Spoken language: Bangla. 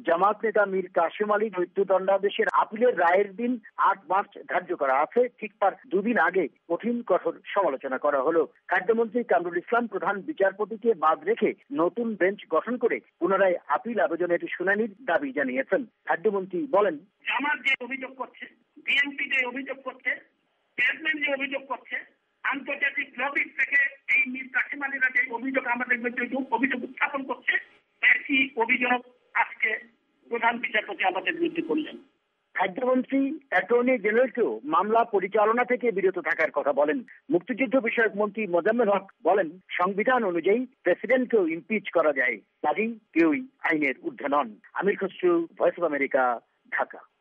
জামায়াত নেতা মীর কাসেম আলীর মৃত্যুদণ্ডাদেশের আপিলের রায়ের দিন ৮ মার্চ ধার্য করা আছে। ঠিক তার দুদিন আগে কঠিন কঠোর সমালোচনা করা হলো। খাদ্যমন্ত্রী কামরুল ইসলাম প্রধান বিচারপতিকে বাদ রেখে নতুন বেঞ্চ গঠন করে পুনরায় আপিল আবেদনের শুনানির দাবি জানিয়েছেন। খাদ্যমন্ত্রী বলেন, জামাত যে অভিযোগ করছে, বিএনপি যে অভিযোগ করছে, চেয়ারম্যান যে অভিযোগ করছে, আন্তর্জাতিক লবির থেকে এই মীর কাসেম আলীরা যে অভিযোগ আমাদের বিরুদ্ধে অভিযোগ উত্থাপন করছে, একই অভিযোগ আজকে প্রধান বিচারপতি আমাদের বিরুদ্ধে করলেন। খাদ্যমন্ত্রী অ্যাটর্নি জেনারেলকেও মামলা পরিচালনা থেকে বিরত থাকার কথা বলেন। মুক্তিযুদ্ধ বিষয়ক মন্ত্রী মোজাম্মেল হক বলেন, সংবিধান অনুযায়ী প্রেসিডেন্টকেও ইমপিচ করা যায়, কাজেই কেউই আইনের ঊর্ধ্বে নন। Amir Khasru, voice of America, Dhaka.